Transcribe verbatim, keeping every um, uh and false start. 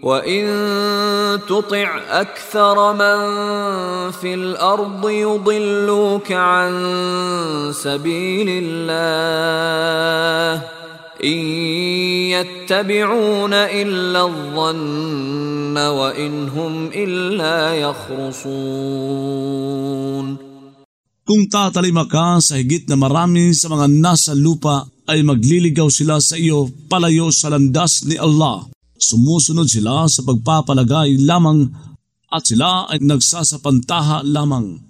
وَإِن تُطِعْ أَكْثَرَ مَن فِي الْأَرْضِ يُضِلُّوكَ عَن سَبِيلِ اللَّهِ إِن يَتَّبِعُونَ إِلَّا الظَّنَّ وَإِنْ هُمْ إِلَّا يَخْرُصُونَ. Kung tatalima ka sa higit na marami sa mga nasa lupa, ay magliligaw sila sa iyo palayo sa landas ni Allah. Sumusunod sila sa pagpapalagay lamang at sila ay nagsasapantaha lamang.